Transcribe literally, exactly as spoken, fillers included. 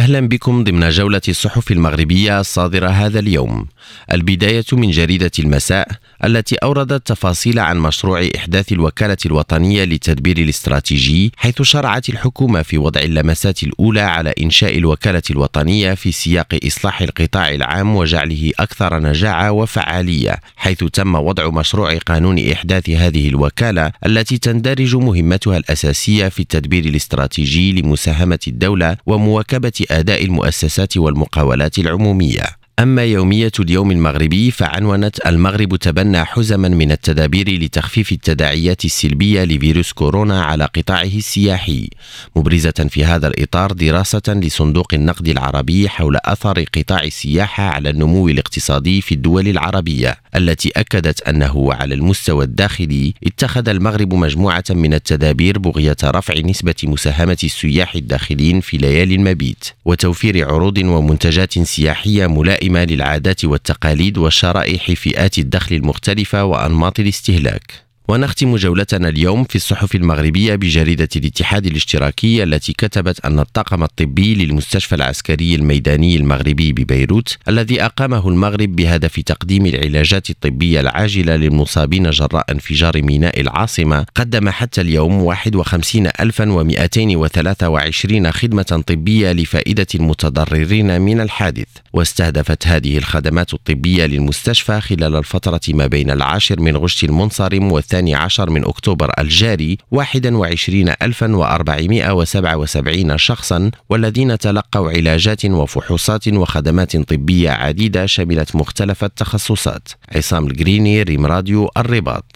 أهلا بكم ضمن جولة الصحف المغربية الصادرة هذا اليوم. البداية من جريدة المساء التي أوردت تفاصيل عن مشروع إحداث الوكالة الوطنية للتدبير الاستراتيجي، حيث شرعت الحكومة في وضع اللمسات الأولى على إنشاء الوكالة الوطنية في سياق إصلاح القطاع العام وجعله أكثر نجاعة وفعالية، حيث تم وضع مشروع قانون إحداث هذه الوكالة التي تندرج مهمتها الأساسية في التدبير الاستراتيجي لمساهمة الدولة ومواكبة أداء المؤسسات والمقاولات العمومية. أما يومية اليوم المغربي فعنونت: المغرب تبنى حزما من التدابير لتخفيف التداعيات السلبية لفيروس كورونا على قطاعه السياحي، مبرزة في هذا الإطار دراسة لصندوق النقد العربي حول أثر قطاع السياحة على النمو الاقتصادي في الدول العربية، التي أكدت أنه على المستوى الداخلي اتخذ المغرب مجموعة من التدابير بغية رفع نسبة مساهمة السياح الداخلين في ليالي المبيت، وتوفير عروض ومنتجات سياحية ملائمة للعادات والتقاليد وشرائح فئات الدخل المختلفة وأنماط الاستهلاك. ونختم جولتنا اليوم في الصحف المغربية بجريدة الاتحاد الاشتراكي التي كتبت أن الطاقم الطبي للمستشفى العسكري الميداني المغربي ببيروت، الذي أقامه المغرب بهدف تقديم العلاجات الطبية العاجلة للمصابين جراء انفجار ميناء العاصمة، قدم حتى اليوم واحد وخمسين ألفا ومئتين وثلاثة وعشرين خدمة طبية لفائدة المتضررين من الحادث. واستهدفت هذه الخدمات الطبية للمستشفى خلال الفترة ما بين العاشر من غشت المنصرم والثاني عشر من أكتوبر الجاري واحد وعشرين ألفا وأربعمائة وسبعة وسبعين شخصا، والذين تلقوا علاجات وفحوصات وخدمات طبية عديدة شملت مختلف التخصصات. عصام القريني، ريم راديو، الرباط.